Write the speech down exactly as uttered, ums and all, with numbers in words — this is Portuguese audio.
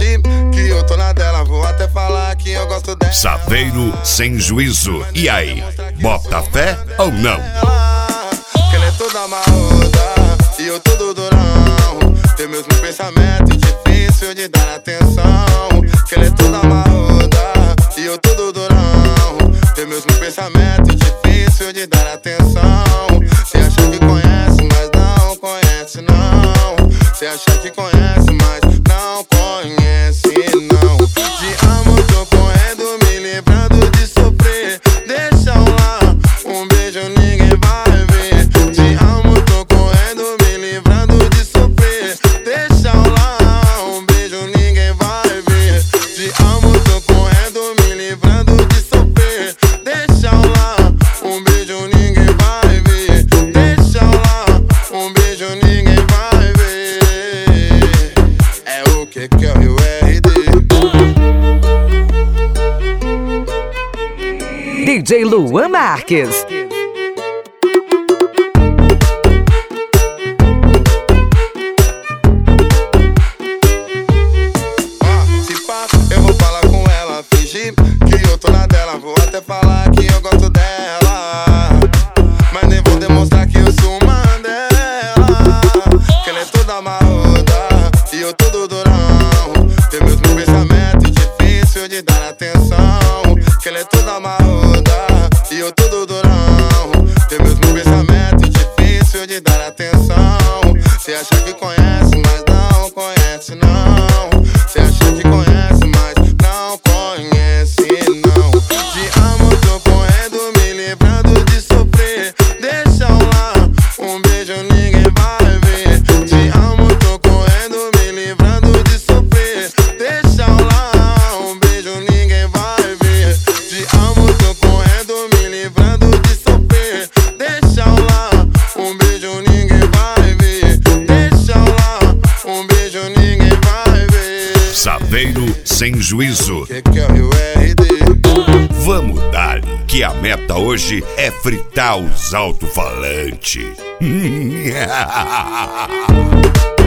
fingir que eu tô na dela. Vou até falar que eu gosto dela. Saveiro sem juízo. E aí, bota fé ou não? Que ela é toda marruda e eu todo durão. Tem mesmo pensamento difícil de dar atenção. Que ela é toda marruda e eu todo durão. Tem mesmo pensamento difícil de dar atenção. Cê acha que conhece, mas não conhece não. Cê acha que conhece, mas não conhece não. Te amo, tô correndo, me livrando de sofrer. Deixa eu lá, um beijo ninguém vai ver. Te amo, tô correndo, me livrando de sofrer. Deixa eu lá, um beijo ninguém vai ver. Te amo, tô correndo, me livrando de sofrer. Deixa eu lá, um beijo ninguém vai ver. Deixa eu lá, um beijo ninguém vai ver. É o que que é o R D. D J Luan Marques. Ah, se pá, eu vou falar com ela, fingir que eu tô na dela. Vou até falar que eu gosto dela, mas nem vou demonstrar que eu sou uma dela. Que ela é toda marruda e eu todo durão. Tem mesmo pensamento difícil de dar atenção. Que ela é toda marruda e eu todo durão. Tem mesmo pensamento difícil de dar atenção. Cê acha que conhece, mas não conhece não. Cê acha que conhece, mas não conhece não. Te amo, tô correndo, me livrando de sofrer. Deixa eu lá, um beijo ninguém vai ver. Te amo, tô correndo, me livrando de sofrer. Deixa eu lá, um beijo ninguém vai ver. Te amo, tô correndo, me livrando de sofrer. Deixa eu lá, um beijo ninguém vai ver. Deixa eu lá, um beijo ninguém vai ver. Saveiro sem juízo. Que que é o R D? Vamos dar que a meta hoje é fritar os alto-falantes.